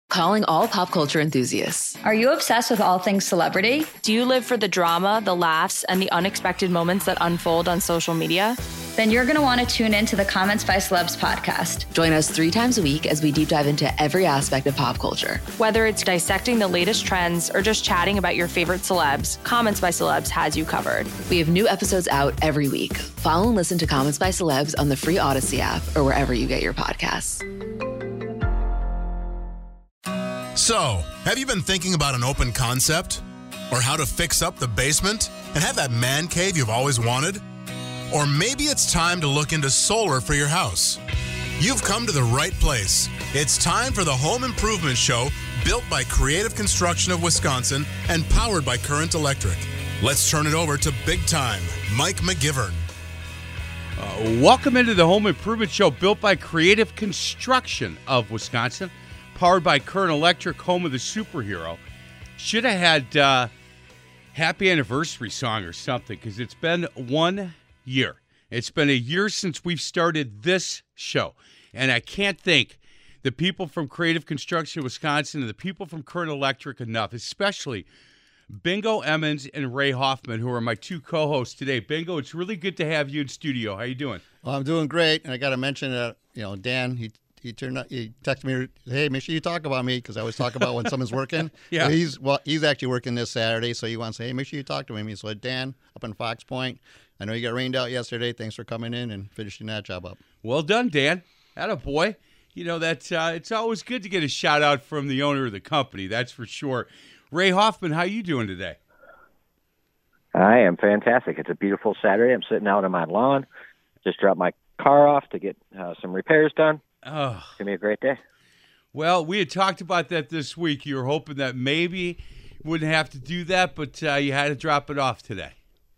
Calling all pop culture enthusiasts. Are you obsessed with all things celebrity? Do you live for the drama, the laughs, and the unexpected moments that unfold on social media? Then you're going to want to tune in to the Comments by Celebs podcast. Join us 3 times a week as we deep dive into every aspect of pop culture. Whether it's dissecting the latest trends or just chatting about your favorite celebs, Comments by Celebs has you covered. We have new episodes out every week. Follow and listen to Comments by Celebs on the free Odyssey app or wherever you get your podcasts. So, have you been thinking about an open concept? Or how to fix up the basement and have that man cave you've always wanted? Or maybe it's time to look into solar for your house. You've come to the right place. It's time for the Home Improvement Show, built by Creative Construction of Wisconsin and powered by Current Electric. Let's turn it over to Big Time, Mike McGivern. Welcome into the Home Improvement Show, built by Creative Construction of Wisconsin, powered by Current Electric, home of the superhero. Should have had happy anniversary song or something, because it's been 1 year. It's been a year since we've started this show. And I can't thank the people from Creative Construction of Wisconsin and the people from Current Electric enough, especially Bingo Emmons and Ray Hoffman, who are my 2 co-hosts today. Bingo, it's really good to have you in studio. How you doing? Well, I'm doing great. And I got to mention that, Dan, he texted me, hey, make sure you talk about me, because I always talk about when someone's working. Yeah. So he's actually working this Saturday, so he wants to say, hey, make sure you talk to him. So Dan, up in Fox Point, I know you got rained out yesterday. Thanks for coming in and finishing that job up. Well done, Dan. Attaboy. That's it's always good to get a shout out from the owner of the company, that's for sure. Ray Hoffman, how you doing today? I am fantastic. It's a beautiful Saturday. I'm sitting out on my lawn. Just dropped my car off to get some repairs done. Oh. It's going to be a great day. Well, we had talked about that this week. You were hoping that maybe you wouldn't have to do that, but you had to drop it off today.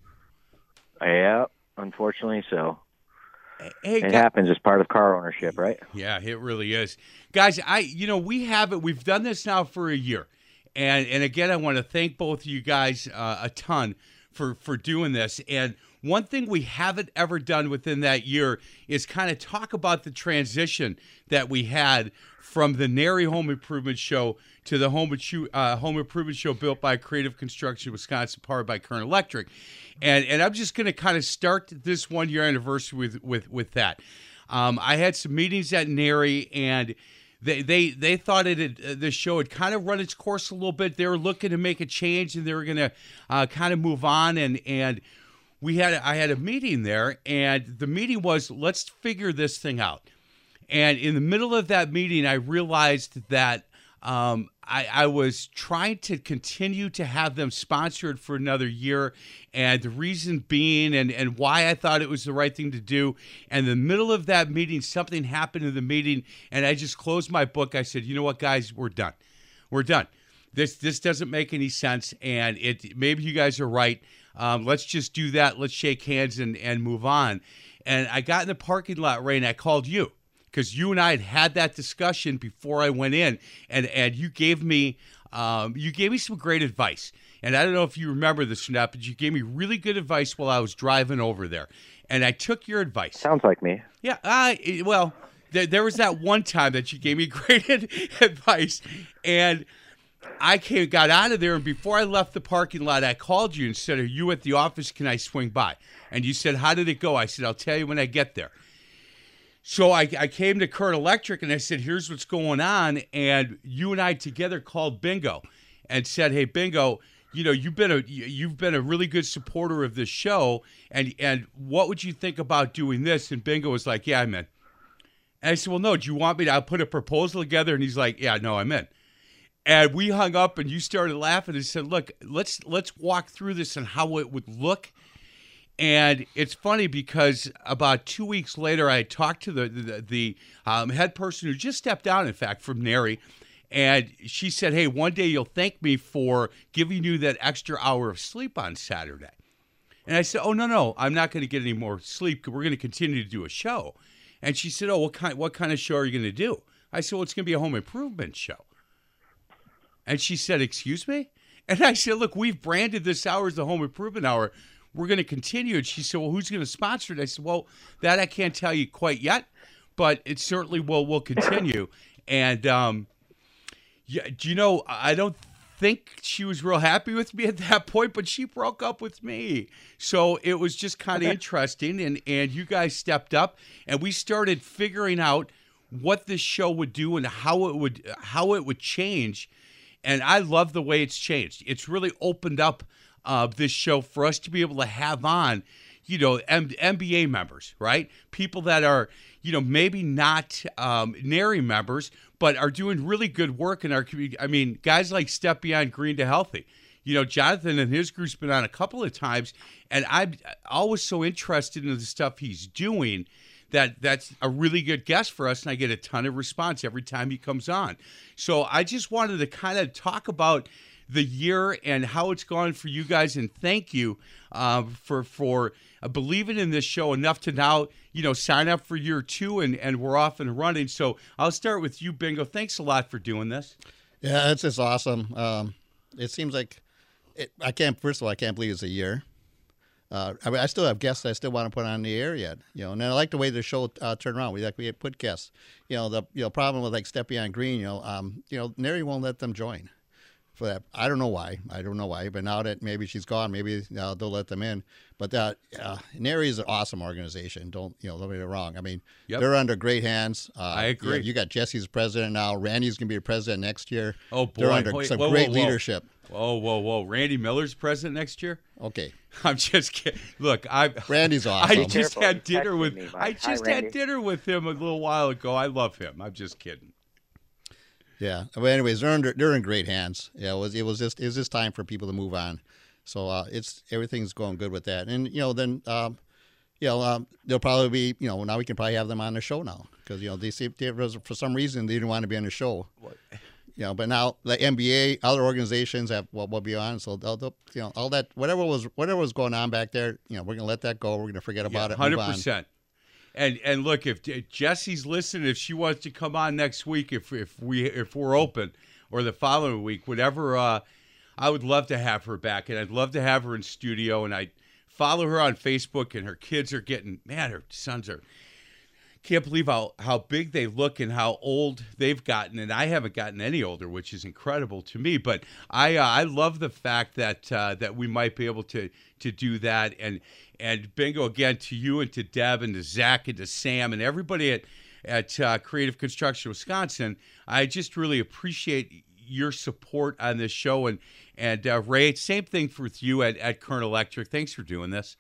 Yeah, unfortunately so. Hey, it happens as part of car ownership, right? Yeah, it really is. Guys, we have it. We've done this now for a year. And again, I want to thank both of you guys a ton for doing this. And one thing we haven't ever done within that year is kind of talk about the transition that we had from the NARI Home Improvement Show to the Home Improvement Show built by Creative Construction Wisconsin, powered by Current Electric. And I'm just going to kind of start this 1 year anniversary with that. I had some meetings at NARI, and they thought this show had kind of run its course a little bit. They were looking to make a change, and they were going to kind of move on. And I had a meeting there, and the meeting was, let's figure this thing out. And in the middle of that meeting, I realized that I was trying to continue to have them sponsored for another year, and the reason being and why I thought it was the right thing to do. And in the middle of that meeting, something happened in the meeting, and I just closed my book. I said, you know what, guys, we're done. We're done. This doesn't make any sense, and maybe you guys are right. Let's just do that. Let's shake hands and move on. And I got in the parking lot, Ray, and I called you, because you and I had that discussion before I went in, and you gave me some great advice. And I don't know if you remember this or not, but you gave me really good advice while I was driving over there, and I took your advice. Sounds like me. Yeah. Well, there was that one time that you gave me great advice, and I got out of there, and before I left the parking lot, I called you and said, "Are you at the office? Can I swing by?" And you said, "How did it go?" I said, "I'll tell you when I get there." So I came to Current Electric, and I said, here's what's going on. And you and I together called Bingo and said, hey, Bingo, you've been a really good supporter of this show, and what would you think about doing this? And Bingo was like, yeah, I'm in. And I said, well, no, do you want me to? I'll put a proposal together. And he's like, yeah, no, I'm in. And we hung up, and you started laughing and said, look, let's walk through this and how it would look. And it's funny because about 2 weeks later, I talked to the head person who just stepped down, in fact, from NARI. And she said, hey, one day you'll thank me for giving you that extra hour of sleep on Saturday. And I said, oh, no, I'm not going to get any more sleep. We're going to continue to do a show. And she said, oh, what kind of show are you going to do? I said, well, it's going to be a home improvement show. And she said, excuse me? And I said, look, we've branded this hour as the home improvement hour. We're going to continue. And she said, well, who's going to sponsor it? I said, well, that I can't tell you quite yet, but it certainly will continue. And, Yeah, do you know, I don't think she was real happy with me at that point, but she broke up with me. So it was just kind of interesting, and you guys stepped up, and we started figuring out what this show would do and how it would change. And I love the way it's changed. It's really opened up this show for us to be able to have on, MBA members, right? People that are, maybe not NARI members, but are doing really good work in our community. I mean, guys like Step Beyond Green to Healthy. Jonathan and his group's been on a couple of times, and I'm always so interested in the stuff he's doing that's a really good guest for us, and I get a ton of response every time he comes on. So I just wanted to kind of talk about the year and how it's gone for you guys, and thank you for believing in this show enough to now, sign up for year 2, and we're off and running. So I'll start with you, Bingo. Thanks a lot for doing this. Yeah, it's just awesome. It seems like I can't believe it's a year. I still have guests I still want to put on the air yet, and I like the way the show turned around. We put guests. The problem with like Step Beyond Green, NARI won't let them join for that. I don't know why. But now that maybe she's gone, maybe they'll let them in. But NARI is an awesome organization. Don't get me wrong. I mean, They're under great hands. I agree. You got Jesse's president now. Randy's going to be the president next year. Oh boy, they're under some great leadership. Whoa! Randy Miller's president next year? Okay. I'm just kidding. Look, Randy's awesome. I just had dinner with had dinner with him a little while ago. I love him. I'm just kidding. Yeah. But anyways, they're in great hands. Yeah. It was just time for people to move on. So everything's going good with that. And then they'll probably be now we can probably have them on the show now because for some reason they didn't want to be on the show. What? But now the NBA, other organizations will be on, so they'll all that whatever was going on back there, we're gonna let that go. We're gonna forget about it. 100%. And look, if Jesse's listening, if she wants to come on next week, if we're open, or the following week, whatever, I would love to have her back, and I'd love to have her in studio. And I follow her on Facebook, and her kids are her sons are. Can't believe how big they look and how old they've gotten, and I haven't gotten any older, which is incredible to me. But I love the fact that we might be able to do that. And Bingo, again, to you and to Deb and to Zach and to Sam and everybody at Creative Construction Wisconsin, I just really appreciate your support on this show. And Ray, same thing with you at Kern Electric. Thanks for doing this.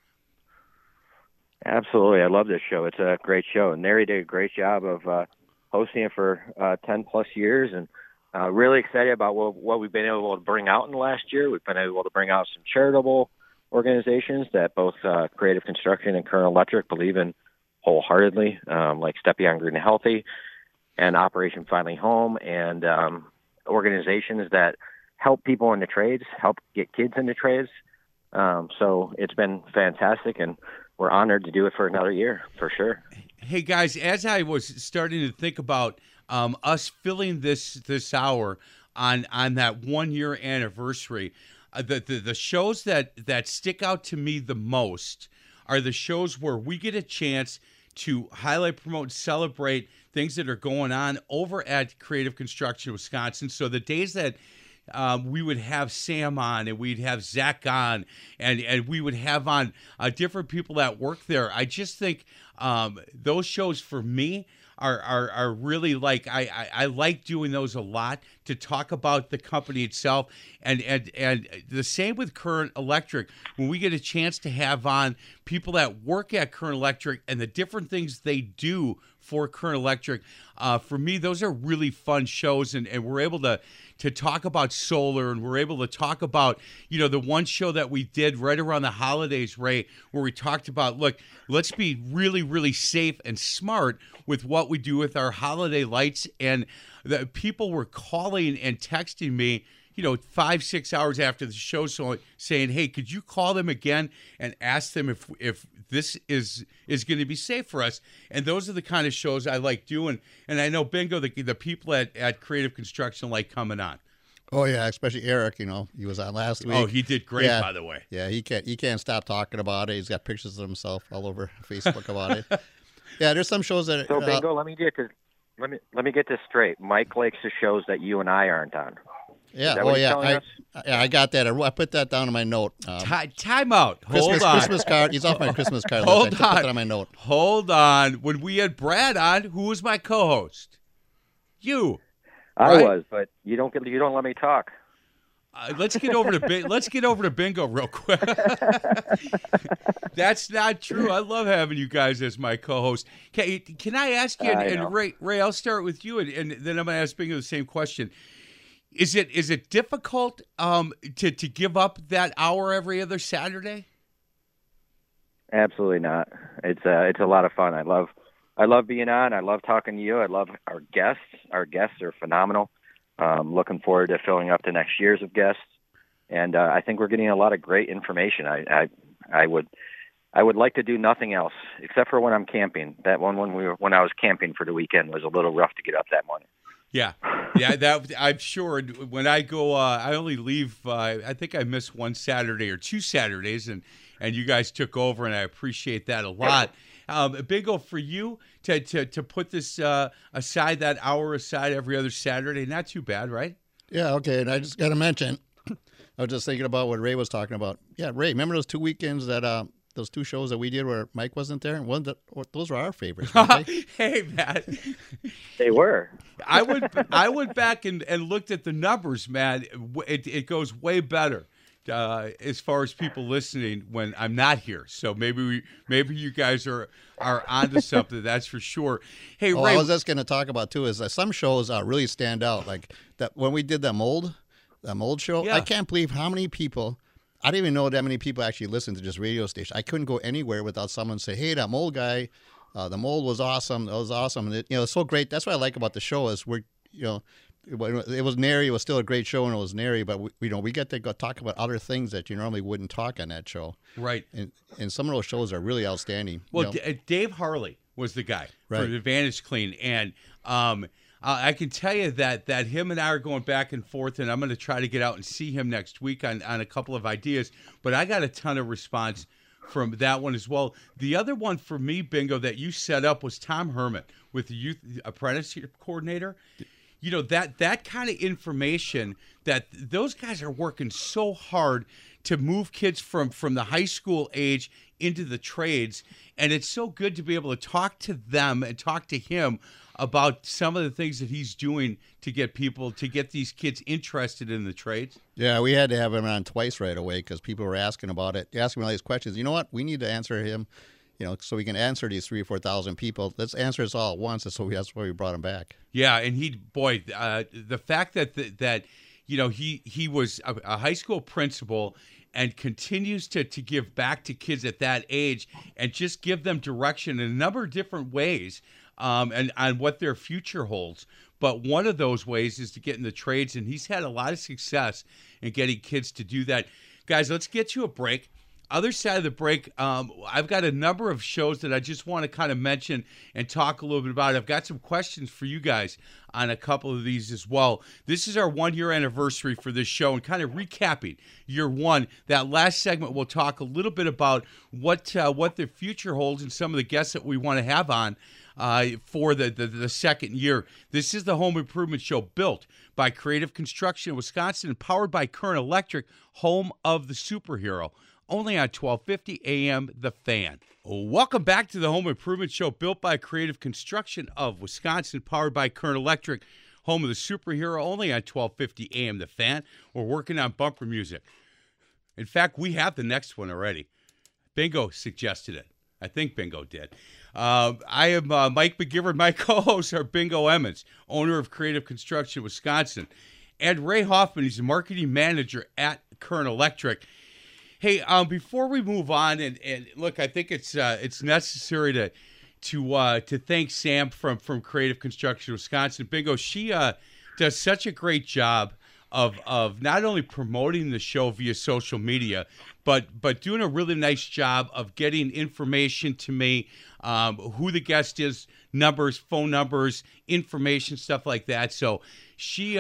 Absolutely. I love this show. It's a great show. And NARI did a great job of hosting it for 10-plus years. And really excited about what we've been able to bring out in the last year. We've been able to bring out some charitable organizations that both Creative Construction and Kern Electric believe in wholeheartedly, like Step Beyond Green and Healthy and Operation Finally Home, and organizations that help people in the trades, help get kids into trades. So it's been fantastic, and we're honored to do it for another year, for sure. Hey, guys, as I was starting to think about us filling this hour on that 1-year anniversary, the shows that stick out to me the most are the shows where we get a chance to highlight, promote, celebrate things that are going on over at Creative Construction Wisconsin. So the days that we would have Sam on, and we'd have Zach on, and we would have on different people that work there. I just think those shows for me are really like I like doing those a lot to talk about the company itself, and the same with Kern Electric. When we get a chance to have on people that work at Kern Electric and the different things they do for Kern Electric, for me those are really fun shows, and we're able to talk about solar, and we're able to talk about the one show that we did right around the holidays, Ray, where we talked about, look, let's be really, really safe and smart with what we do with our holiday lights. And the people were calling and texting me 5-6 hours after the show, so saying, hey, could you call them again and ask them if this is going to be safe for us? And those are the kind of shows I like doing. And I know, Bingo, the people at Creative Construction like coming on. Oh yeah, especially Eric. He was on last week. Oh, he did great, by the way. Yeah, he can't stop talking about it. He's got pictures of himself all over Facebook about it. Yeah, there's some shows that. So Bingo, let me let me get this straight. Mike likes the shows that you and I aren't on. Yeah. Is that Oh, what you're yeah. telling us? I got that. I put that down in my note. Time out. Hold on. Christmas card. He's off my Christmas card Hold list. I on. put that on my note. Hold on. When we had Brad on, who was my co-host? You. I right? was, but you don't let me talk. Let's get over to bingo real quick. That's not true. I love having you guys as my co-host. Can I ask you? And Ray, I'll start with you, and then I'm going to ask bingo the same question. Is it difficult to give up that hour every other Saturday? Absolutely not. It's a lot of fun. I love being on. I love talking to you. I love our guests. Our guests are phenomenal. Looking forward to filling up the next years of guests, and I think we're getting a lot of great information. I would like to do nothing else except for when I'm camping. That one when I was camping for the weekend was a little rough to get up that morning. Yeah. That I'm sure. When I go, I only leave. I think I missed one Saturday or 2 Saturdays, and you guys took over, and I appreciate that a lot. Bingo, for you to put this aside, that hour aside every other Saturday, not too bad, right? Yeah, okay. And I just got to mention, I was just thinking about what Ray was talking about. Yeah, Ray, remember those 2 weekends that those 2 shows that we did where Mike wasn't there? Those were our favorites. Weren't they? Hey, Matt. They were. I went back and looked at the numbers, man. It goes way better. As far as people listening when I'm not here, so maybe you guys are onto something. That's for sure. Hey, Ray, I was just going to talk about too is that some shows really stand out. Like that when we did that mold show. Yeah. I can't believe how many people. I didn't even know that many people actually listened to this radio station. I couldn't go anywhere without someone say, "Hey, that mold guy, the mold was awesome. That was awesome." And it's so great. That's what I like about the show is it was nary. It was still a great show, and it was nary. But we get to go talk about other things that you normally wouldn't talk on that show. Right. And some of those shows are really outstanding. Well, Dave Harley was the guy right. for Advantage Clean, and I can tell you that him and I are going back and forth, and I'm going to try to get out and see him next week on a couple of ideas. But I got a ton of response from that one as well. The other one for me, Bingo, that you set up was Tom Herman with the Youth Apprenticeship Coordinator. That kind of information that those guys are working so hard to move kids from the high school age into the trades. And it's so good to be able to talk to them and talk to him about some of the things that he's doing to get these kids interested in the trades. Yeah, we had to have him on twice right away because people were asking about it, asking all these questions. You know what? We need to answer him, so we can answer these 3,000 or 4,000 people. Let's answer this all at once. That's why we brought him back. Yeah, and the fact that he was a high school principal and continues to give back to kids at that age and just give them direction in a number of different ways and on what their future holds. But one of those ways is to get in the trades, and he's had a lot of success in getting kids to do that. Guys, let's get to a break. Other side of the break, I've got a number of shows that I just want to kind of mention and talk a little bit about. I've got some questions for you guys on a couple of these as well. This is our 1-year anniversary for this show and kind of recapping year one. That last segment, we'll talk a little bit about what the future holds and some of the guests that we want to have on for the second year. This is the Home Improvement Show, built by Creative Construction in Wisconsin and powered by Current Electric, home of the superhero. Only on 1250 AM The Fan. Welcome back to the Home Improvement Show, built by Creative Construction of Wisconsin, powered by Current Electric, home of the superhero, only on 1250 AM The Fan. We're working on bumper music. In fact, we have the next one already. Bingo suggested it. I think Bingo did. I am Mike McGivern. My co-hosts are Bingo Emmons, owner of Creative Construction Wisconsin, and Ray Hoffman. He's the marketing manager at Current Electric. Hey, before we move on, and look, I think it's necessary to thank Sam from Creative Construction Wisconsin. Bingo, she does such a great job of not only promoting the show via social media, but doing a really nice job of getting information to me, who the guest is, numbers, phone numbers, information, stuff like that. So she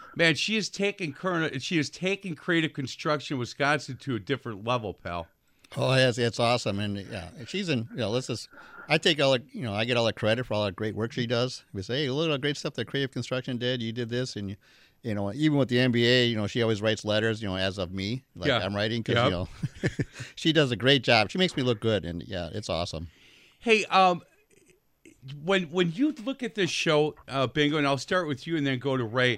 has taken Creative Construction Wisconsin to a different level, pal. Oh, yes, it's awesome, and yeah, she's in. Let's just. I take all the, I get all the credit for all the great work she does. We say, hey, look at all the great stuff that Creative Construction did. You did this, and even with the NBA, she always writes letters, as of me, like I'm writing, because she does a great job. She makes me look good, and yeah, it's awesome. Hey, when you look at this show, Bingo, and I'll start with you and then go to Ray.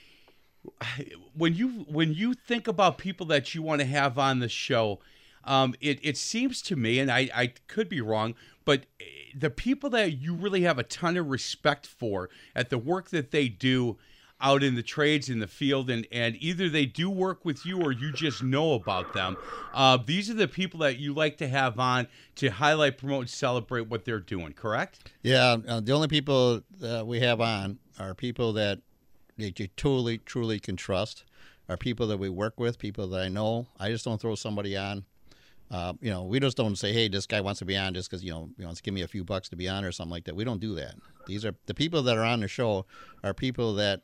When you think about people that you want to have on the show, it seems to me, and I could be wrong, but the people that you really have a ton of respect for at the work that they do out in the trades, in the field, and either they do work with you or you just know about them. These are the people that you like to have on to highlight, promote, and celebrate what they're doing, correct? Yeah, the only people that we have on are people that you totally, truly can trust, are people that we work with, people that I know. I just don't throw somebody on. We just don't say, hey, this guy wants to be on just because, he wants to give me a few bucks to be on or something like that. We don't do that. These are the people that are on the show are people that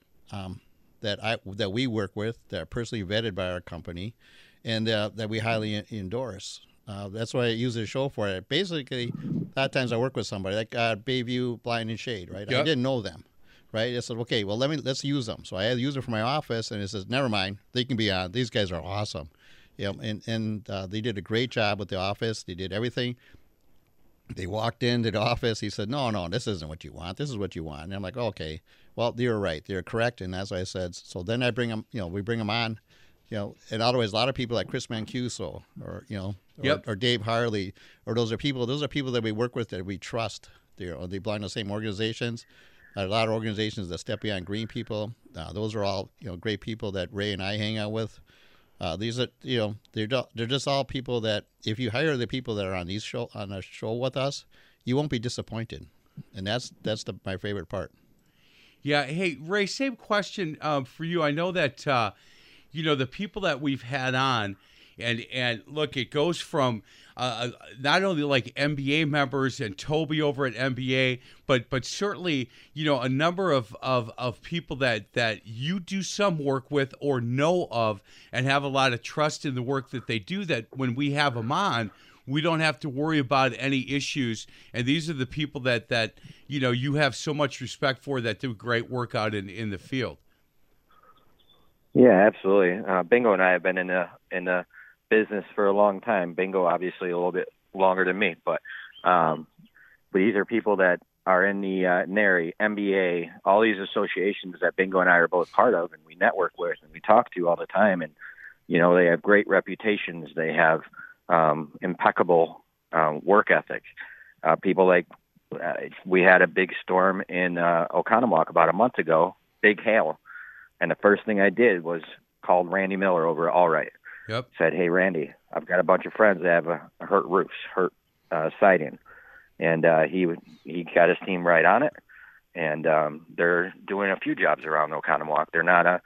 that we work with, that are personally vetted by our company, and that we highly endorse. That's what I use the show for. Basically, a lot of times I work with somebody like Bayview Blind and Shade, right? Yep. I didn't know them, right? I said, okay, well, let's use them. So I had a user for my office, and it says, never mind, they can be on. These guys are awesome. And they did a great job with the office. They did everything. They walked into the office. He said, no, this isn't what you want. This is what you want. And I'm like, okay, well, you're right. They're correct. And as I said, so then I bring them, we bring them on, and otherwise a lot of people like Chris Mancuso or Dave Harley, or those are people that we work with that we trust. They belong to the same organizations. A lot of organizations that step beyond green people. Those are all, great people that Ray and I hang out with. These are, they're just all people that if you hire the people that are on a show with us, you won't be disappointed, and that's my favorite part. Yeah. Hey, Ray, same question for you. I know that the people that we've had on, and look, it goes from not only like NBA members and Toby over at NBA, but certainly a number of people that you do some work with or know of and have a lot of trust in the work that they do, that when we have them on, we don't have to worry about any issues. And these are the people that you have so much respect for, that do great work out in the field. Yeah, absolutely. Bingo and I have been in the business for a long time. Bingo, obviously, a little bit longer than me, but these are people that are in the NARI, NBA, all these associations that Bingo and I are both part of, and we network with and we talk to all the time. And they have great reputations. They have impeccable work ethic. People like we had a big storm in Oconomowoc about a month ago, big hail, and the first thing I did was called Randy Miller over at All Right. Yep. Said, hey, Randy, I've got a bunch of friends that have hurt roofs, siding. And he got his team right on it. And they're doing a few jobs around Oconomowoc. They're not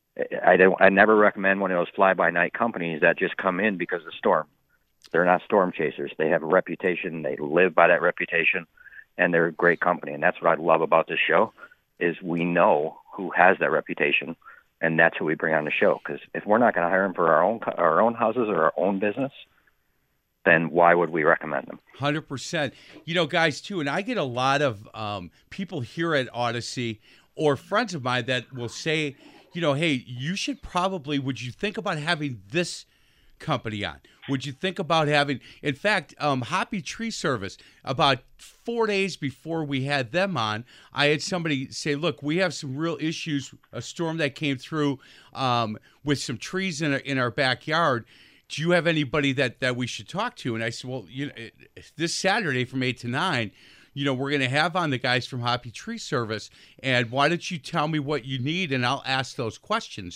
I never recommend one of those fly-by-night companies that just come in because of the storm. They're not storm chasers. They have a reputation. They live by that reputation. And they're a great company. And that's what I love about this show is we know who has that reputation. And that's who we bring on the show. Because if we're not going to hire them for our own houses or our own business, then why would we recommend them? 100%. Guys, too, and I get a lot of people here at Odyssey or friends of mine that will say, hey, you should probably, would you think about having this company on? Would you think about having, in fact, Hoppy Tree Service, about 4 days before we had them on, I had somebody say, look, we have some real issues, a storm that came through with some trees in our backyard. Do you have anybody that we should talk to? And I said, well, this Saturday from 8 to 9, we're going to have on the guys from Hoppy Tree Service, and why don't you tell me what you need, and I'll ask those questions.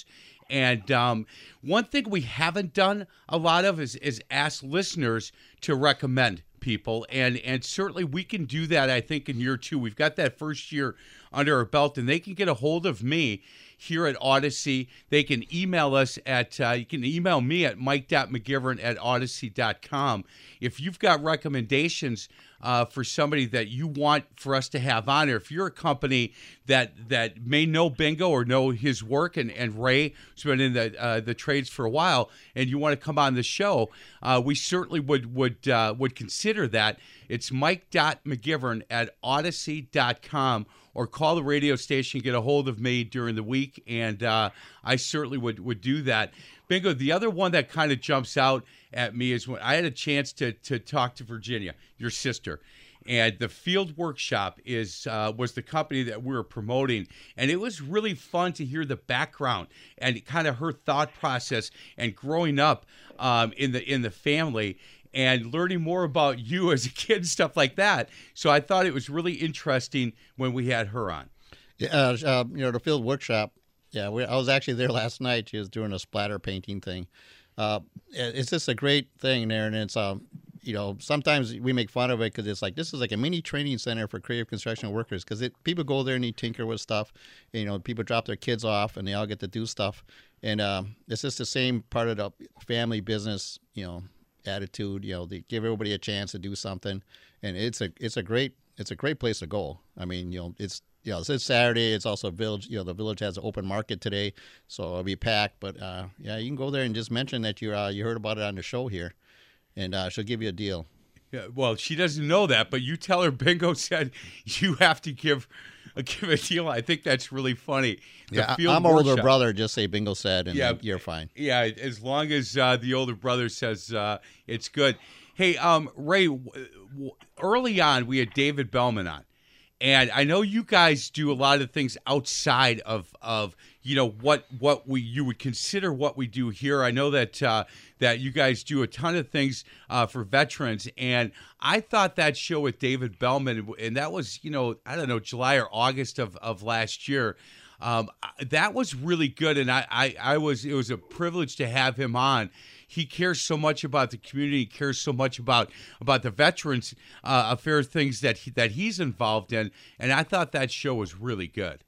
And one thing we haven't done a lot of is ask listeners to recommend people, and certainly we can do that, I think, in year 2. We've got that first year under our belt, and they can get a hold of me here at Odyssey. They can email us at, you can email me at mike.mcgivern@odyssey.com. If you've got recommendations for somebody that you want for us to have on here, if you're a company that may know Bingo or know his work, and Ray has been in the trades for a while, and you want to come on the show, we certainly would consider that. It's Mike.McGivern at Odyssey.com, or call the radio station, get a hold of me during the week, and I certainly would do that. Bingo, the other one that kind of jumps out at me is when I had a chance to talk to Virginia, your sister, and the Field Workshop was the company that we were promoting, and it was really fun to hear the background and kind of her thought process and growing up in the family and learning more about you as a kid and stuff like that. So I thought it was really interesting when we had her on. Yeah, the Field Workshop. Yeah, I was actually there last night. She was doing a splatter painting thing. It's just a great thing there, and it's sometimes we make fun of it because it's like this is like a mini training center for creative construction workers, because people go there and they tinker with stuff. People drop their kids off and they all get to do stuff, and it's just the same part of the family business, attitude. They give everybody a chance to do something, and it's a great place to go. I mean, it's Saturday. It's also a village. The village has an open market today, so it'll be packed. But you can go there and just mention that you heard about it on the show here, and she'll give you a deal. Yeah, well, she doesn't know that, but you tell her Bingo said you have to give a deal. I think that's really funny. I'm an older brother. Just say Bingo said, and you're fine. Yeah, as long as the older brother says it's good. Hey, Ray, early on we had David Bellman on. And I know you guys do a lot of things outside of what you would consider what we do here. I know that that you guys do a ton of things for veterans, and I thought that show with David Bellman, and that was July or August of last year. That was really good, and it was a privilege to have him on. He cares so much about the community. He cares so much about the veterans affairs, things that he's involved in. And I thought that show was really good.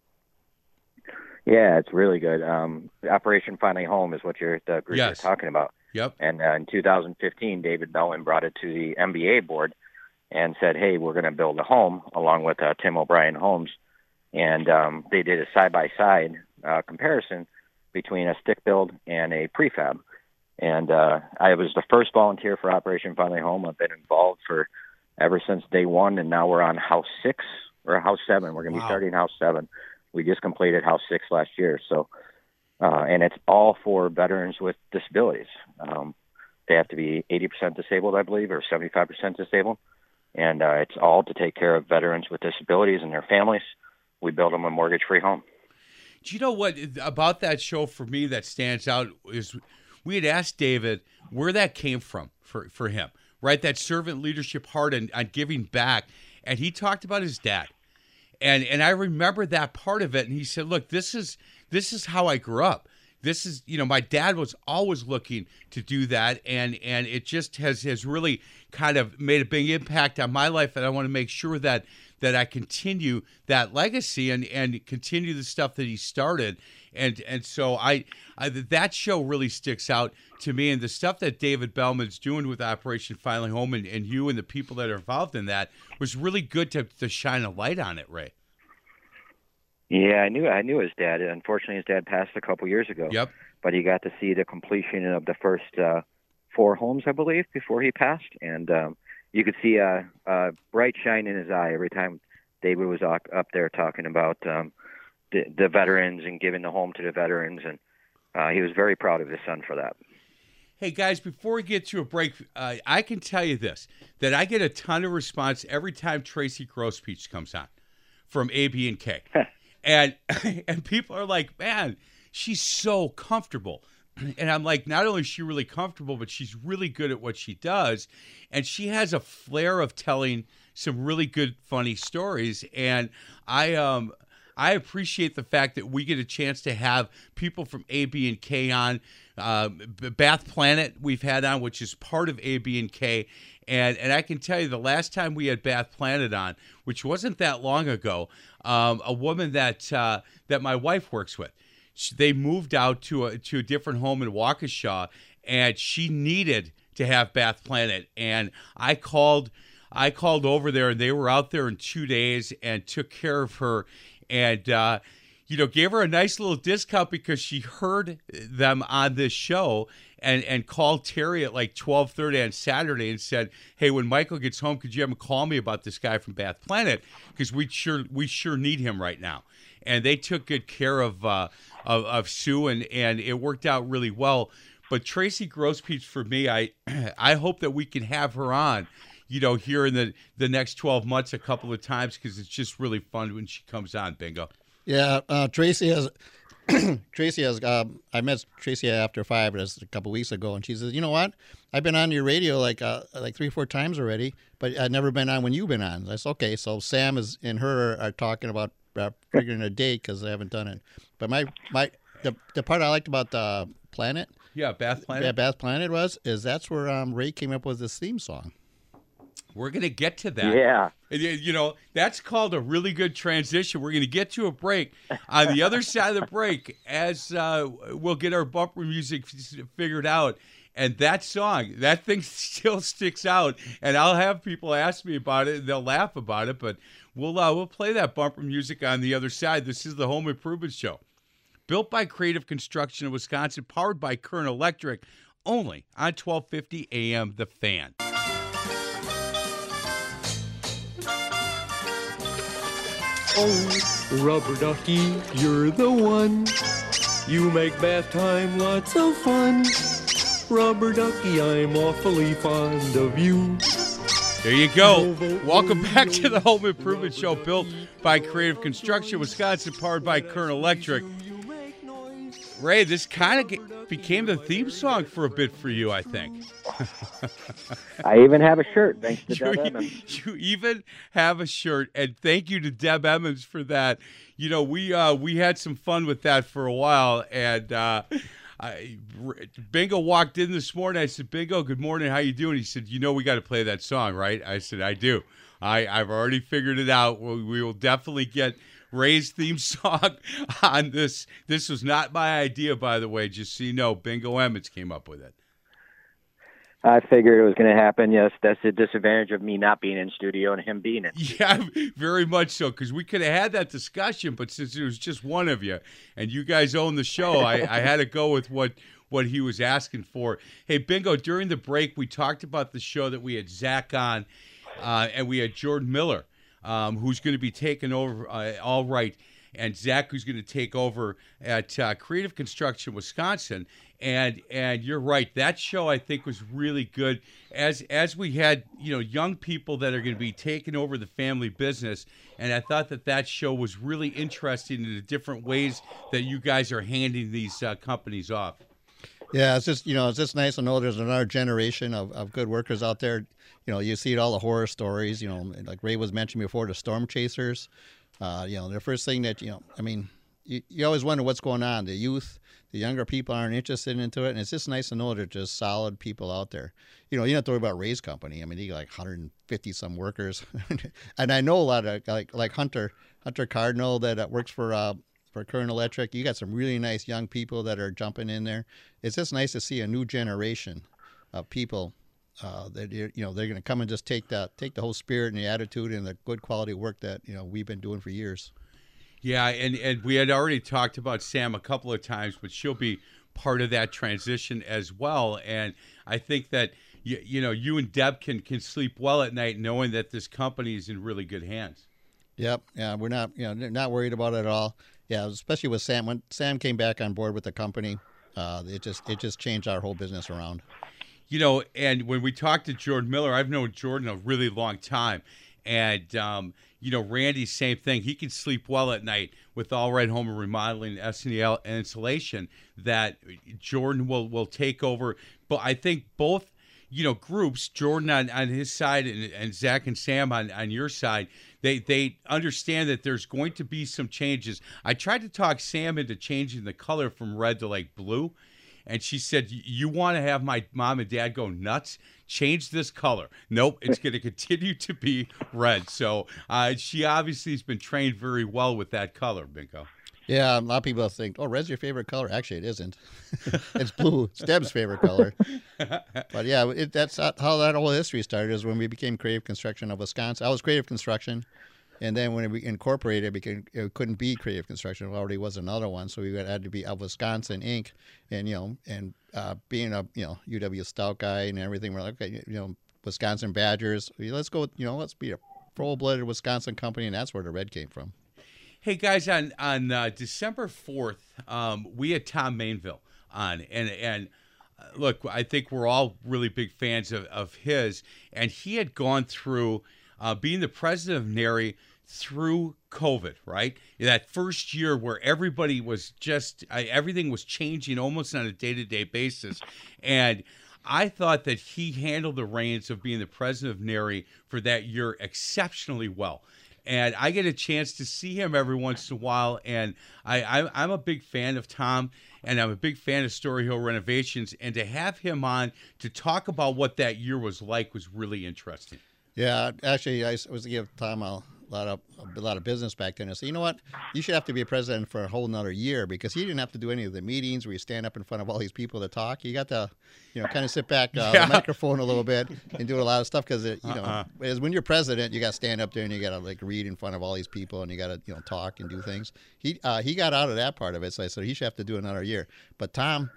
Yeah, it's really good. Operation Finally Home is what the group you're talking about. Yep. And in 2015, David Bellman brought it to the MBA board and said, "Hey, we're going to build a home along with Tim O'Brien Homes." And they did a side-by-side comparison between a stick build and a prefab. And I was the first volunteer for Operation Finally Home. I've been involved ever since day one, and now we're on house 6 or house 7. We're going to be starting house 7. We just completed house 6 last year. So, and it's all for veterans with disabilities. They have to be 80% disabled, I believe, or 75% disabled. And it's all to take care of veterans with disabilities and their families. We build them a mortgage-free home. Do you know what about that show for me that stands out is we had asked David where that came from for him, right? That servant leadership heart and giving back. And he talked about his dad. And I remember that part of it. And he said, look, this is how I grew up. This is, my dad was always looking to do that. And it just has really kind of made a big impact on my life. And I want to make sure that I continue that legacy and continue the stuff that he started. And so I that show really sticks out to me, and the stuff that David Bellman's doing with Operation Finally Home and you and the people that are involved in that was really good to shine a light on it, Ray. Yeah, I knew his dad. Unfortunately, his dad passed a couple years ago. Yep. But he got to see the completion of the first 4 homes, I believe, before he passed, and you could see a bright shine in his eye every time David was up there talking about the veterans and giving the home to the veterans, and he was very proud of his son for that. Hey, guys, before we get to a break, I can tell you this, that I get a ton of response every time Tracy Grospeach comes on from AB&K. and people are like, man, she's so comfortable. And I'm like, not only is she really comfortable, but she's really good at what she does. And she has a flair of telling some really good, funny stories. And I appreciate the fact that we get a chance to have people from AB&K on. Bath Planet we've had on, which is part of AB&K. And I can tell you the last time we had Bath Planet on, which wasn't that long ago, a woman that my wife works with, they moved out to a different home in Waukesha, and she needed to have Bath Planet. And I called I called over there, and they were out there in 2 days and took care of her, and gave her a nice little discount because she heard them on this show and called Terry at like 12:30 on Saturday and said, "Hey, when Michael gets home, could you have him call me about this guy from Bath Planet, because we sure need him right now." And they took good care of Sue, and it worked out really well. But Tracy Grospeach, for me, I hope that we can have her on, here in the next 12 months a couple of times, because it's just really fun when she comes on, Bingo. Yeah, Tracy has. I met Tracy after 5 a couple weeks ago, and she says, "You know what? I've been on your radio like 3 or 4 times already, but I've never been on when you've been on." I said, "Okay." So Sam and her are talking about figuring a date because they haven't done it. But the part I liked about the Planet, Bath Planet, Bath Planet is that's where Ray came up with this theme song. We're going to get to that. Yeah. That's called a really good transition. We're going to get to a break. On the other side of the break, as we'll get our bumper music figured out, and that song, that thing still sticks out, and I'll have people ask me about it, and they'll laugh about it, but we'll play that bumper music on the other side. This is the Home Improvement Show. Built by Creative Construction of Wisconsin, powered by Kern Electric, only on 1250 AM The Fan. Oh, Rubber Ducky, you're the one. You make bath time lots of fun. Rubber Ducky, I'm awfully fond of you. There you go. Welcome back to the Home Improvement Show, built by Creative Construction Wisconsin, powered by Kern Electric. Ray, this kind of became the theme song for a bit for you, I think. I even have a shirt, thanks to Deb Emmons. You even have a shirt, and thank you to Deb Emmons for that. We had some fun with that for a while, and Bingo walked in this morning. I said, "Bingo, good morning. How you doing?" He said, we got to play that song, right? I said, "I do. I've already figured it out. We will definitely get Ray's theme song on this. This was not my idea, by the way, just so you know. Bingo Emmons came up with it." I figured it was going to happen. Yes, that's the disadvantage of me not being in studio and him being in. Yeah, very much so, because we could have had that discussion, but since it was just one of you and you guys own the show, I had to go with what he was asking for. Hey, Bingo, during the break, we talked about the show that we had Zach on, and we had Jordan Miller, who's going to be taking over All Right, and Zach, who's going to take over at Creative Construction Wisconsin. And you're right. That show, I think, was really good. As we had, young people that are going to be taking over the family business, and I thought that show was really interesting in the different ways that you guys are handing these companies off. Yeah, it's just nice to know there's another generation of good workers out there. You see all the horror stories. Like Ray was mentioning before, the storm chasers. The first thing that you always wonder what's going on. The youth. The younger people aren't interested into it, and it's just nice to know there's just solid people out there. You don't have to worry about Ray's company. They got like 150 some workers, and I know a lot of like Hunter Cardinal that works for Kern Electric. You got some really nice young people that are jumping in there. It's just nice to see a new generation of people that they're going to come and just take the whole spirit and the attitude and the good quality work that we've been doing for years. Yeah, and we had already talked about Sam a couple of times, but she'll be part of that transition as well. And I think that you and Deb can sleep well at night knowing that this company is in really good hands. Yep. Yeah, we're not worried about it at all. Yeah, especially with Sam. When Sam came back on board with the company, it just changed our whole business around. And when we talked to Jordan Miller, I've known Jordan a really long time. And, Randy, same thing. He can sleep well at night with All Right Home and Remodeling, SNEL, and Insulation, that Jordan will take over. But I think both, groups, Jordan on his side and Zach and Sam on your side, they understand that there's going to be some changes. I tried to talk Sam into changing the color from red to like blue. And she said, "You want to have my mom and dad go nuts? Change this color." Nope, it's going to continue to be red. So she obviously has been trained very well with that color, Bingo. Yeah, a lot of people think, oh, red's your favorite color. Actually, it isn't. It's blue. It's Deb's favorite color. But yeah, that's how that whole history started, is when we became Creative Construction of Wisconsin. I was Creative Construction, and then when we incorporated, it couldn't be Creative Construction. It already was another one, so we had to be of Wisconsin Inc. And being a UW Stout guy and everything, we're like, okay, Wisconsin Badgers. Let's go. Let's be a full-blooded Wisconsin company, and that's where the red came from. Hey guys, on December 4th, we had Tom Mainville on, and look, I think we're all really big fans of his, and he had gone through being the president of NARI through COVID, right? That first year where everybody was everything was changing almost on a day-to-day basis, and I thought that he handled the reins of being the president of NARI for that year exceptionally well. And I get a chance to see him every once in a while, and I'm a big fan of Tom, and I'm a big fan of Story Hill Renovations, and to have him on to talk about what that year was like was really interesting. Yeah, actually, I was to give Tom a lot of business back then. I said, you know what? You should have to be a president for a whole another year, because he didn't have to do any of the meetings where you stand up in front of all these people to talk. You got to, kind of sit back the microphone a little bit and do a lot of stuff, because when you're president, you got to stand up there and you got to read in front of all these people, and you got to talk and do things. He got out of that part of it, so I said he should have to do another year. But Tom,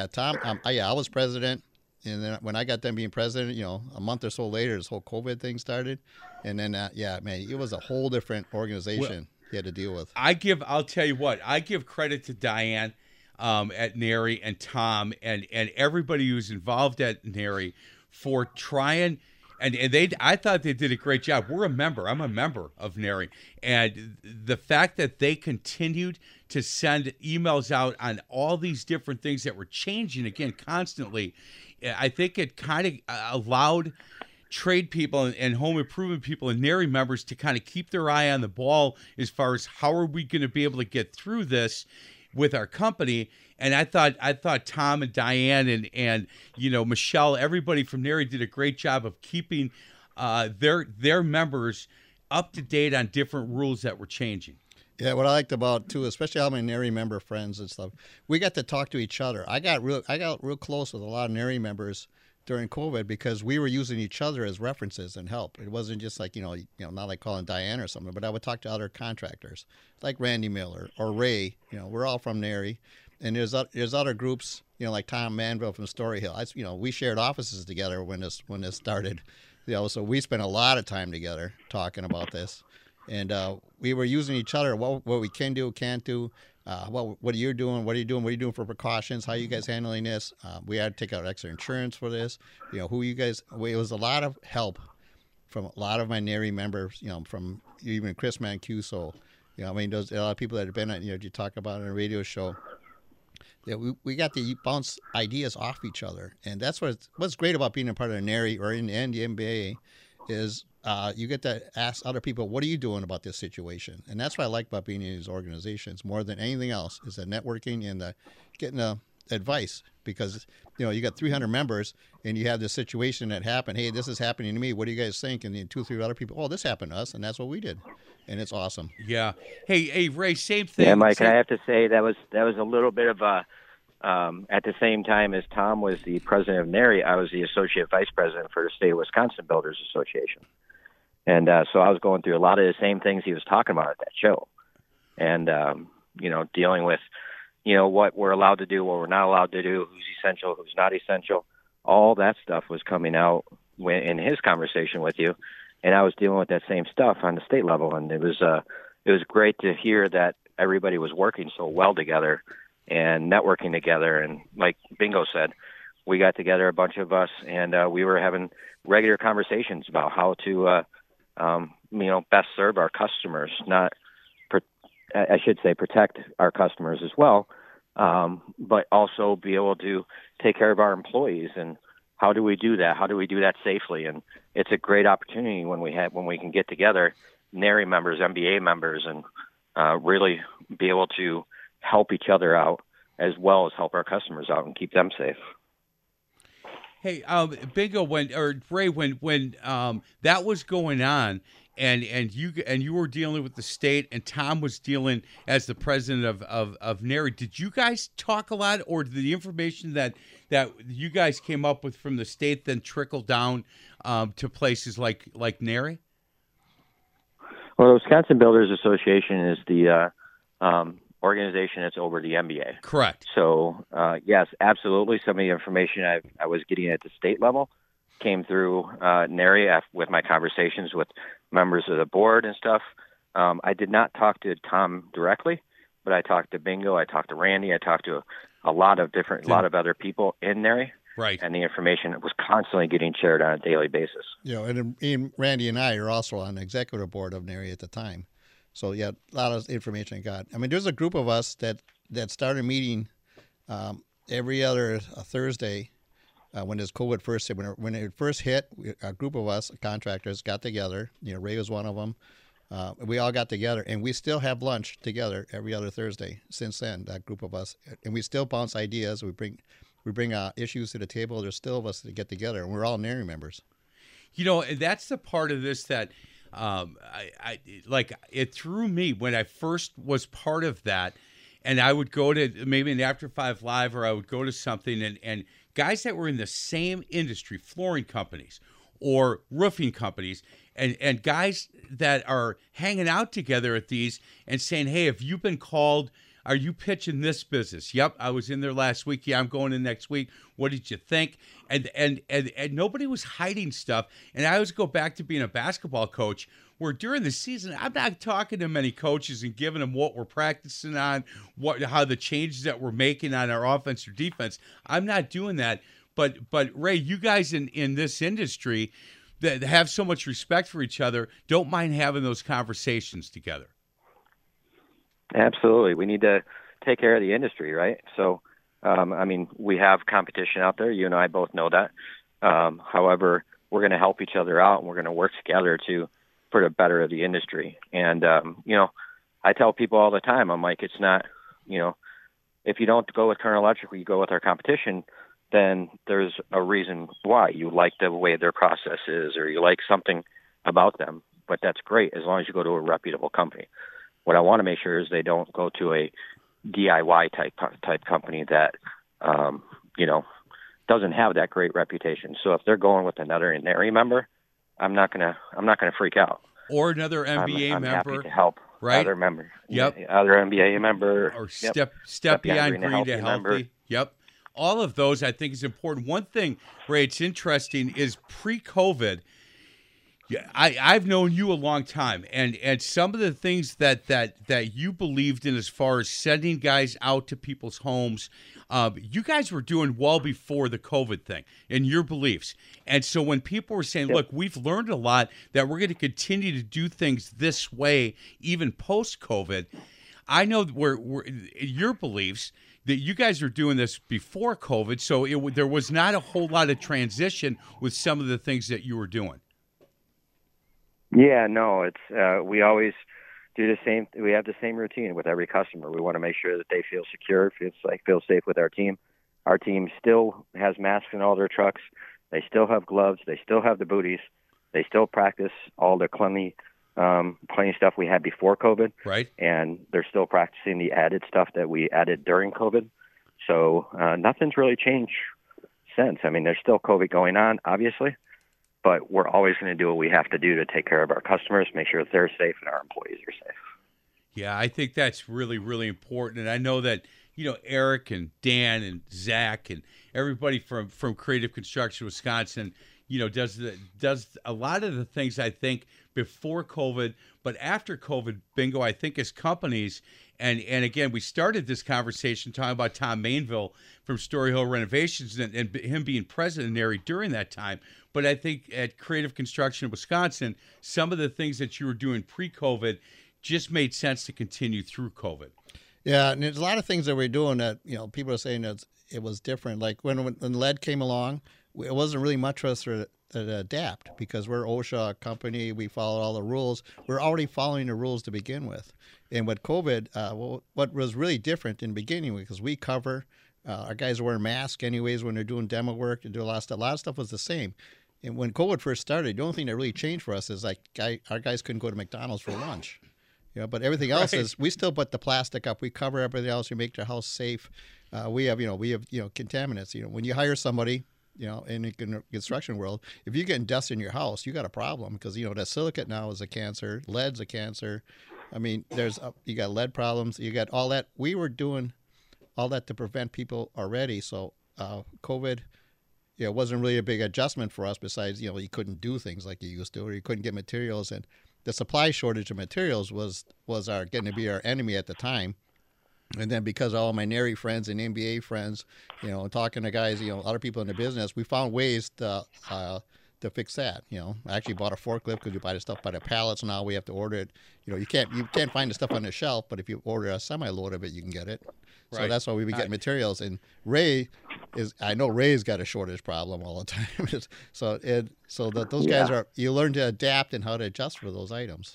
I was president. And then when I got done being president, a month or so later, this whole COVID thing started. And then, it was a whole different organization he had to deal with. I'll tell you what, I give credit to Diane at NARI and Tom and everybody who's involved at NARI for trying. And I thought they did a great job. I'm a member of NARI. And the fact that they continued to send emails out on all these different things that were changing, again, constantly, I think it kind of allowed trade people and home improvement people and NARI members to kind of keep their eye on the ball as far as how are we going to be able to get through this with our company. And I thought Tom and Diane and Michelle, everybody from NARI did a great job of keeping their members up to date on different rules that were changing. Yeah, what I liked about too, especially all my NARI member friends and stuff, we got to talk to each other. I got real close with a lot of NARI members during COVID, because we were using each other as references and help. It wasn't just like not like calling Diane or something, but I would talk to other contractors like Randy Miller or Ray. We're all from NARI, and there's other groups like Tom Manville from Story Hill. We shared offices together when this started. So we spent a lot of time together talking about this. And we were using each other, what we can do, can't do, what are you doing, what are you doing for precautions, how are you guys handling this? We had to take out extra insurance for this. Who you guys, it was a lot of help from a lot of my NARI members, from even Chris Mancuso. There's a lot of people that have been on, you talk about on a radio show. Yeah, we got to bounce ideas off each other. And that's what's great about being a part of NARI or in the MBA is you get to ask other people, what are you doing about this situation? And that's what I like about being in these organizations more than anything else, is the networking and the getting the advice. Because, you got 300 members and you have this situation that happened. Hey, this is happening to me. What do you guys think? And then 2 or 3 other people, oh, this happened to us. And that's what we did. And it's awesome. Yeah. Hey, Ray, same thing. Yeah, Mike, I have to say that was a little bit of a, at the same time as Tom was the president of NARI, I was the associate vice president for the State of Wisconsin Builders Association. And so I was going through a lot of the same things he was talking about at that show. And, dealing with, what we're allowed to do, what we're not allowed to do, who's essential, who's not essential. All that stuff was coming out in his conversation with you. And I was dealing with that same stuff on the state level. And it was great to hear that everybody was working so well together and networking together. And like Bingo said, we got together, a bunch of us, and we were having regular conversations about how to, best serve our customers, protect our customers as well, but also be able to take care of our employees. And how do we do that? How do we do that safely? And it's a great opportunity when we can get together, NARI members, MBA members, and really be able to help each other out as well as help our customers out and keep them safe. Hey, Bingo, Ray, when that was going on, and you were dealing with the state, and Tom was dealing as the president of NARI. Did you guys talk a lot, or did the information that you guys came up with from the state then trickle down to places like NARI? Well, the Wisconsin Builders Association is the organization that's over the NBA. Correct. So, yes, absolutely. Some of the information I was getting at the state level came through NARI with my conversations with members of the board and stuff. I did not talk to Tom directly, but I talked to Bingo, I talked to Randy, I talked to a lot of other people in NARI. Right. And the information was constantly getting shared on a daily basis. And Randy and I are also on the executive board of NARI at the time. So, yeah, a lot of information I got. I mean, there's a group of us that started meeting every other Thursday when this COVID first hit. When it first hit, a group of us, contractors, got together. Ray was one of them. We all got together, and we still have lunch together every other Thursday since then, that group of us. And we still bounce ideas. We bring issues to the table. There's still of us that get together, and we're all NARI members. That's the part of this that I like. It threw me when I first was part of that, and I would go to maybe an After 5 Live, or I would go to something, and guys that were in the same industry, flooring companies or roofing companies, and guys that are hanging out together at these and saying, hey, have you been called? Are you pitching this business? Yep, I was in there last week. Yeah, I'm going in next week. What did you think? And nobody was hiding stuff. And I always go back to being a basketball coach, where during the season, I'm not talking to many coaches and giving them what we're practicing on, how the changes that we're making on our offense or defense. I'm not doing that. But Ray, you guys in this industry that have so much respect for each other don't mind having those conversations together. Absolutely. We need to take care of the industry, right? So, we have competition out there. You and I both know that. However, we're going to help each other out, and we're going to work together for the better of the industry. And, I tell people all the time, I'm like, it's not, if you don't go with Current Electric, you go with our competition, then there's a reason why. You like the way their process is, or you like something about them. But that's great as long as you go to a reputable company. What I want to make sure is they don't go to a DIY type company that, doesn't have that great reputation. So if they're going with another NARI member, I'm not gonna freak out. Or another NBA I'm member, happy to help right? Other member, yep. Other NBA member, or step beyond green to healthy. Yep. All of those, I think, is important. One thing, Ray, it's interesting is pre-COVID. I've known you a long time, and some of the things that you believed in as far as sending guys out to people's homes, you guys were doing well before the COVID thing in your beliefs. And so when people were saying, look, we've learned a lot, that we're going to continue to do things this way, even post-COVID, I know we're your beliefs that you guys are doing this before COVID, so there was not a whole lot of transition with some of the things that you were doing. Yeah, no, it's we always do the same. We have the same routine with every customer. We want to make sure that they feel secure, feel safe with our team. Our team still has masks in all their trucks. They still have gloves. They still have the booties. They still practice all the cleaning stuff we had before COVID. Right. And they're still practicing the added stuff that we added during COVID. So nothing's really changed since. I mean, there's still COVID going on, obviously. But we're always going to do what we have to do to take care of our customers, make sure that they're safe and our employees are safe. Yeah, I think that's really, really important. And I know that, Eric and Dan and Zach and everybody from Creative Construction Wisconsin, does a lot of the things, I think, before COVID, but after COVID, Bingo, I think as companies, and again, we started this conversation talking about Tom Mainville from Story Hill Renovations and him being president of NARI during that time. But I think at Creative Construction of Wisconsin, some of the things that you were doing pre-COVID just made sense to continue through COVID. Yeah, and there's a lot of things that we're doing that, people are saying that it was different. Like when lead came along, it wasn't really much for us to adapt because we're OSHA company. We follow all the rules. We're already following the rules to begin with. And with COVID, what was really different in the beginning, because we cover, our guys are wearing masks anyways when they're doing demo work and do a lot of stuff. A lot of stuff was the same. And when COVID first started, the only thing that really changed for us is like our guys couldn't go to McDonald's for lunch. But everything else is we still put the plastic up. We cover everything else. We make the house safe. We have contaminants. When you hire somebody, in the construction world, if you're getting dust in your house, you got a problem because the silicate now is a cancer. Lead's a cancer. I mean, you got lead problems. You got all that. We were doing all that to prevent people already. So COVID, it wasn't really a big adjustment for us. Besides, you couldn't do things like you used to, or you couldn't get materials, and the supply shortage of materials was getting to be our enemy at the time. And then because of all my NARI friends and NBA friends, talking to guys, other people in the business, we found ways to fix that. I actually bought a forklift because you buy the stuff by the pallets. Now we have to order it. You can't find the stuff on the shelf, but if you order a semi-load of it, you can get it. So that's why we've been getting materials. And I know Ray's got a shortage problem all the time. so those guys you learn to adapt and how to adjust for those items.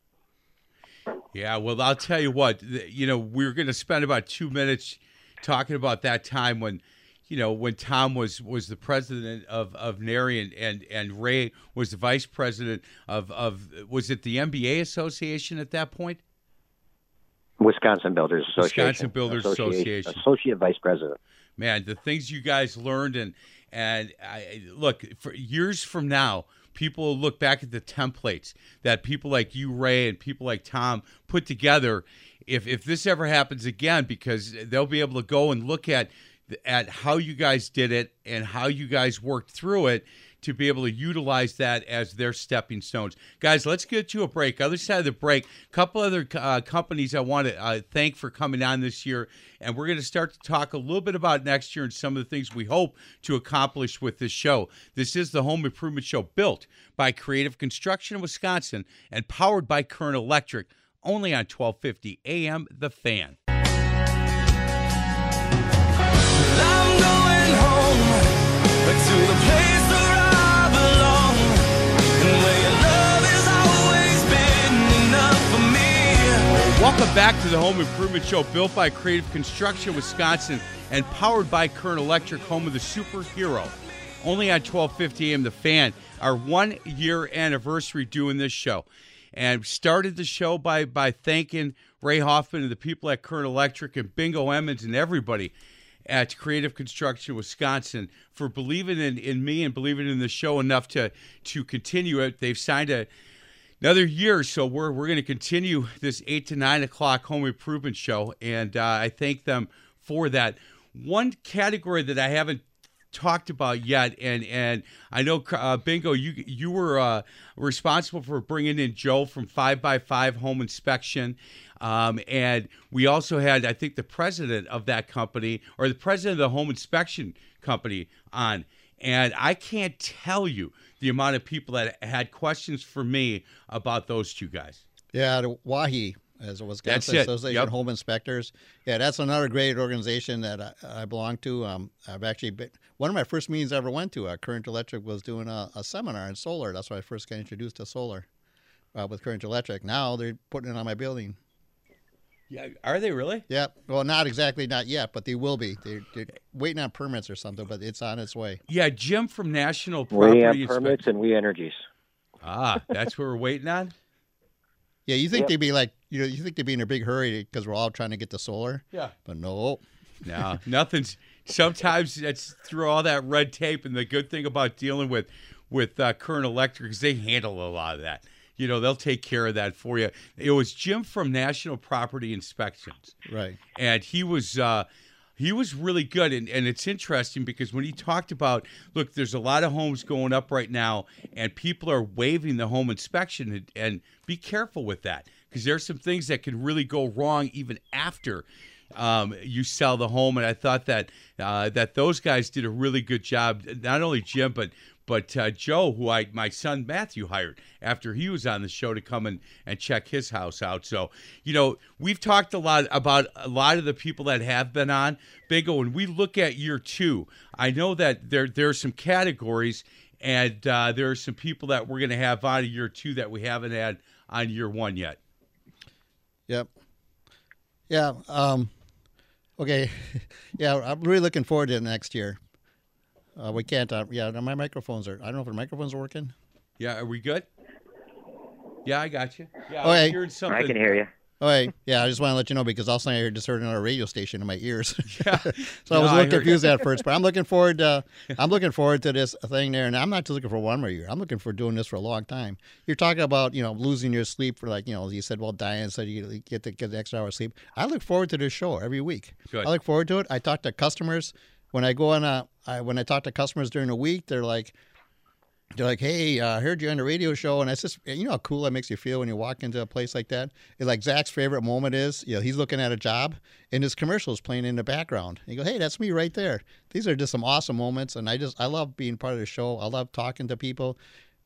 Yeah, well, I'll tell you what, we're going to spend about 2 minutes talking about that time when Tom was the president of NARI and Ray was the vice president of was it the MBA Association at that point? Wisconsin Builders Association. Wisconsin Builders Association. Associate vice president. Man, the things you guys learned and look, for years from now, people will look back at the templates that people like you, Ray, and people like Tom put together. If this ever happens again, because they'll be able to go and look at how you guys did it and how you guys worked through it to be able to utilize that as their stepping stones. Guys, let's get to a break. Other side of the break, a couple other companies I want to thank for coming on this year, and we're going to start to talk a little bit about next year and some of the things we hope to accomplish with this show. This is the Home Improvement Show, built by Creative Construction in Wisconsin and powered by Current Electric, only on 1250 AM The Fan. I'm going home to the place where I belong, and where your love has always been enough for me. Welcome back to the Home Improvement Show, built by Creative Construction Wisconsin and powered by Current Electric, home of the superhero. Only on 1250 AM The Fan. Our 1 year anniversary doing this show. And started the show by thanking Ray Hoffman and the people at Current Electric and Bingo Emmons and everybody at Creative Construction Wisconsin for believing in me and believing in the show enough to continue it. They've signed another year, so we're going to continue this 8 to 9 o'clock Home Improvement Show, and I thank them for that. One category that I haven't talked about yet, and I know Bingo, you were responsible for bringing in Joe from 5x5 Home Inspection, and we also had, I think, the president of that company, or the president of the Home Inspection Company on, and I can't tell you the amount of people that had questions for me about those two guys. Yeah, the WAHI, as it was, Wisconsin Association of Home Inspectors. Yeah, that's another great organization that I belong to. I've actually been, one of my first meetings I ever went to, Current Electric was doing a seminar in solar. That's why I first got introduced to solar with Current Electric. Now they're putting it on my building. Yeah, are they really? Yeah, well, not yet, but they will be. They're waiting on permits or something, but it's on its way. Yeah, Jim from National Property We have permits and We Energies. Ah, that's what we're waiting on? Yeah, you think they'd be like, you think they'd be in a big hurry because we're all trying to get to solar? Yeah. But no. No, nothing's. Sometimes it's through all that red tape, and the good thing about dealing with Current Electric is they handle a lot of that. They'll take care of that for you. It was Jim from National Property Inspections. Right. And he was really good. And it's interesting because when he talked about, look, there's a lot of homes going up right now, and people are waiving the home inspection, and be careful with that because there's some things that can really go wrong even after you sell the home. And I thought that those guys did a really good job, not only Jim, but Joe, who my son Matthew hired after he was on the show to come and check his house out. So, we've talked a lot about a lot of the people that have been on. Bingo, when we look at year two, I know that there are some categories, and there are some people that we're going to have on year two that we haven't had on year one yet. Yep. Yeah. Okay. Yeah, I'm really looking forward to next year. We can't. Yeah, no, my microphones are. I don't know if the microphones are working. Yeah, are we good? Yeah, I got you. Yeah, Oh, I was hey. hearing something. I can hear you. Oh, hey, yeah. I just want to let you know because all of a sudden I just heard another radio station in my ears. Yeah. So I was a No, I little heard confused at first, but I'm looking forward. I'm looking forward to this thing there, and I'm not just looking for 1 more year. I'm looking for doing this for a long time. You're talking about losing your sleep for you said. Well, Diane said you get the extra hour of sleep. I look forward to this show every week. Good. I look forward to it. I talk to customers when I go on. When I talk to customers during the week, they're like, hey, I heard you on the radio show, and it's just, how cool that makes you feel when you walk into a place like that. It's like Zach's favorite moment is, he's looking at a job, and his commercial is playing in the background. And you go, hey, that's me right there. These are just some awesome moments, and I love being part of the show. I love talking to people.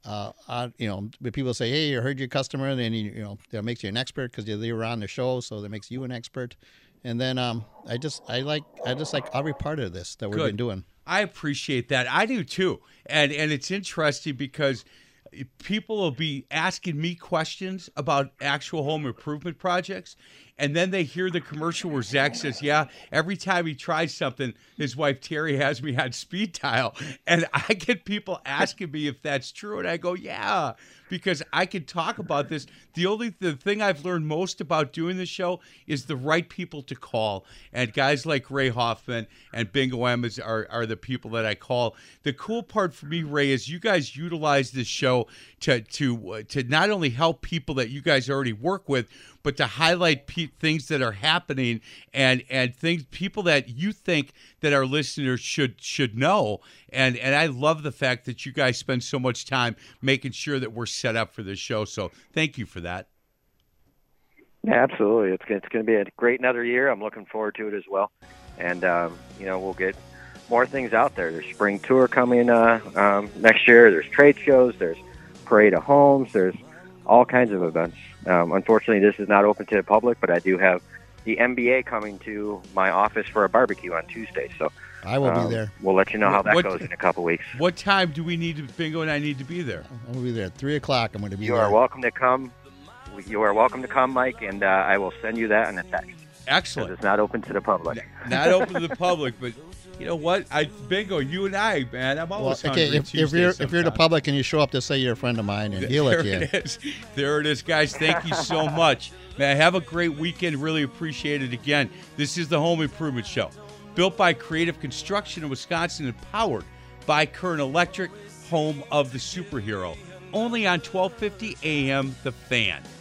People say, hey, I heard your customer, and then that makes you an expert because they were on the show, so that makes you an expert. And then I like every part of this that we've been doing. I appreciate that. I do too. And it's interesting because people will be asking me questions about actual home improvement projects. And then they hear the commercial where Zach says, yeah, every time he tries something, his wife Terry has me on speed dial. And I get people asking me if that's true. And I go, yeah, because I can talk about this. The thing I've learned most about doing this show is the right people to call. And guys like Ray Hoffman and Bingo M are the people that I call. The cool part for me, Ray, is you guys utilize this show to not only help people that you guys already work with, but to highlight things that are happening and people that you think that our listeners should know. And I love the fact that you guys spend so much time making sure that we're set up for this show. So thank you for that. Yeah, absolutely. It's going to be a great another year. I'm looking forward to it as well. And, we'll get more things out there. There's spring tour coming next year. There's trade shows. There's parade of homes. There's all kinds of events. Unfortunately, this is not open to the public, but I do have the NBA coming to my office for a barbecue on Tuesday. So I will be there. We'll let you know how that goes in a couple weeks. What time do we Bingo and I need to be there? I'm going to be there at 3 o'clock. I'm going to be there. You are welcome to come. You are welcome to come, Mike, and I will send you that in a text. Excellent. It's not open to the public. Not open to the public, but you know what? Bingo, you and I, man, I'm always hungry. If you're the public and you show up to say you're a friend of mine, and he'll let you in. There it is, guys. Thank you so much. Man, have a great weekend. Really appreciate it again. This is the Home Improvement Show, built by Creative Construction in Wisconsin and powered by Kern Electric, home of the superhero. Only on 1250 AM, The Fan.